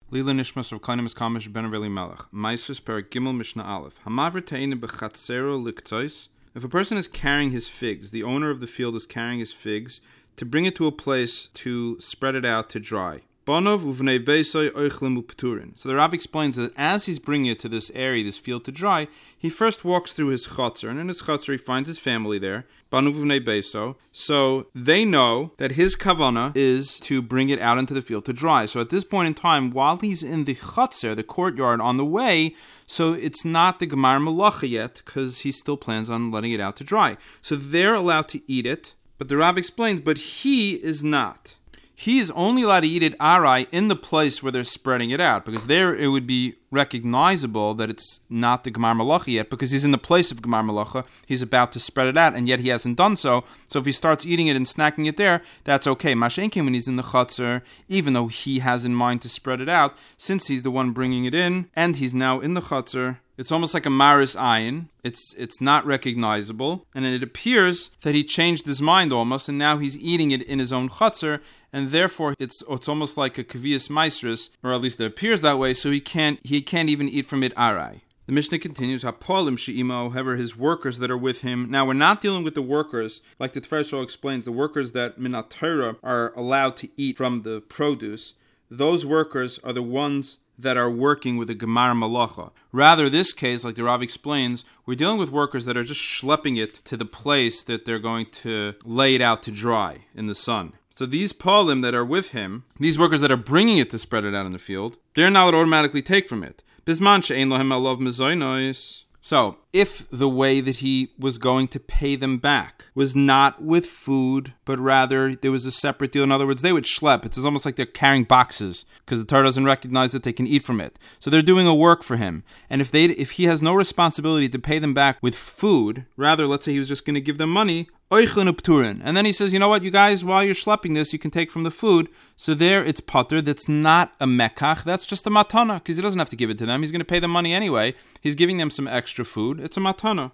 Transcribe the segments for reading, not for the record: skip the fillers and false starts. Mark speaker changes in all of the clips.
Speaker 1: Lila Nishmas of Kleinimus Kamish Ben Aveli Melech. Maisus Perak Gimel Mishnah Aleph. Hamaver Teine Bechatzero Liktois. If a person is carrying his figs, the owner of the field is carrying his figs to bring it to a place to spread it out to dry. Banov uvnei beisai oichlem upturin. So the Rav explains that as he's bringing it to this area, this field to dry, he first walks through his chutzner, and in his chutzner he finds his family there. Banov uvnei beiso. So they know that his kavana is to bring it out into the field to dry. So at this point in time, while he's in the chutzner, the courtyard on the way, so it's not the gemar malacha yet, because he still plans on letting it out to dry. So they're allowed to eat it, but the Rav explains, but he is not. He is only allowed to eat it arai in the place where they're spreading it out, because there it would be recognizable that it's not the Gemar Malacha yet, because he's in the place of Gemar Malacha. He's about to spread it out, and yet he hasn't done so. So if he starts eating it and snacking it there, that's okay. Mashenkin, when he's in the chutzner, even though he has in mind to spread it out, since he's the one bringing it in, and he's now in the chutzner, it's almost like a maris ayin. It's not recognizable, and it appears that he changed his mind almost, and now he's eating it in his own chutzner, and therefore it's almost like a kaviyas maestris, or at least it appears that way. So he can't even eat from it arai. The Mishnah continues, Hapolim she'imo, however, his workers that are with him. Now, we're not dealing with the workers, like the Tiferes Shol explains, the workers that minat Torah are allowed to eat from the produce. Those workers are the ones that are working with a Gemar Malacha. Rather, this case, like the Rav explains, we're dealing with workers that are just schlepping it to the place that they're going to lay it out to dry in the sun. So these Palim that are with him, these workers that are bringing it to spread it out in the field, they're not allowed to automatically take from it. Bisman she'ein lohem alav mezonos. So, if the way that he was going to pay them back was not with food, but rather there was a separate deal. In other words, they would schlep. It's almost like they're carrying boxes because the Torah doesn't recognize that they can eat from it. So they're doing a work for him. And if he has no responsibility to pay them back with food, rather, let's say he was just going to give them money, and then he says, you know what, you guys, while you're schlepping this, you can take from the food. So there it's pater. That's not a mekach. That's just a matana, because he doesn't have to give it to them. He's going to pay them money anyway. He's giving them some extra food. It's a matana.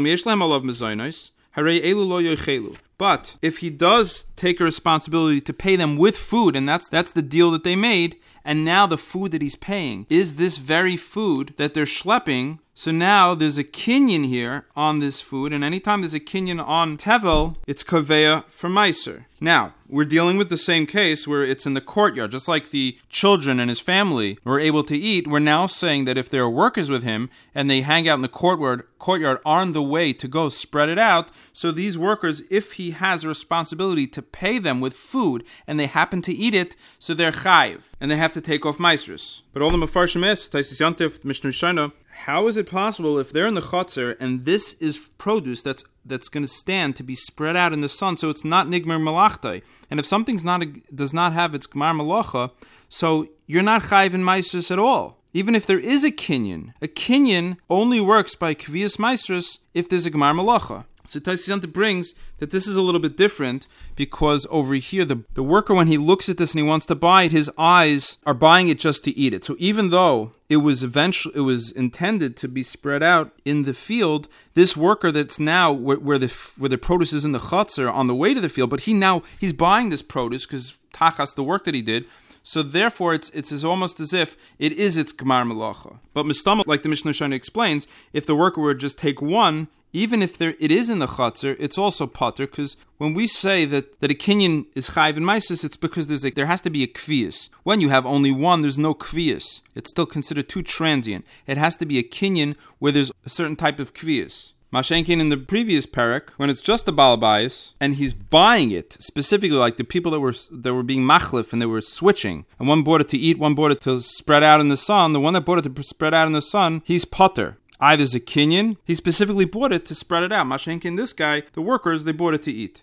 Speaker 1: But if he does take a responsibility to pay them with food, and that's the deal that they made, and now the food that he's paying is this very food that they're schlepping. So now there's a kinyan here on this food, and anytime there's a kinyan on tevel, it's kaveya for meiser. Now, we're dealing with the same case where it's in the courtyard, just like the children and his family were able to eat. We're now saying that if there are workers with him and they hang out in the courtyard on the way to go spread it out, so these workers, if he has a responsibility to pay them with food and they happen to eat it, so they're chayiv and they have to take off meisrus. But all the mefarshim is Taisis Yantif Mishnah Rishona. How is it possible if they're in the chutzner and this is produce that's going to stand to be spread out in the sun, so it's not nigmer malachtai, and if something's does not have its gemar malacha, so you're not chayiv in meisrus at all. Even if there is a kinyan only works by kvias meisrus if there's a gemar malacha. So Taisis Yanta brings that this is a little bit different because over here, the worker, when he looks at this and he wants to buy it, his eyes are buying it just to eat it. So even though it was intended to be spread out in the field, this worker that's now where the produce is in the chutzner on the way to the field, but he's buying this produce because tachas, the work that he did. So therefore, it's almost as if it is its gemar malacha. But mistama, like the Mishnah Shana explains, if the worker would just take one, even if it is in the chutzner, it's also pater, because when we say that a kinyan is chayiv in meisus, it's because there has to be a kviyas. When you have only one, there's no kviyas. It's still considered too transient. It has to be a kinyan where there's a certain type of kviyas. Mashenkin in the previous parak, when it's just the balabais, and he's buying it, specifically like the people that were being machlif and they were switching, and one bought it to eat, one bought it to spread out in the sun, the one that bought it to spread out in the sun, he's pater. Either a kinyan, he specifically bought it to spread it out. Mashenkin, this guy, the workers, they bought it to eat.